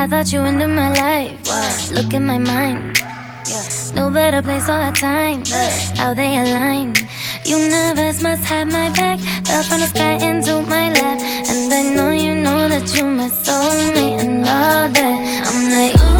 I thought you into my life. Look in my mind. No better place all the time. How they align. You nervous, must have my back. Fell from the sky into my lap. And I know you know that you my soulmate and all that. I'm like,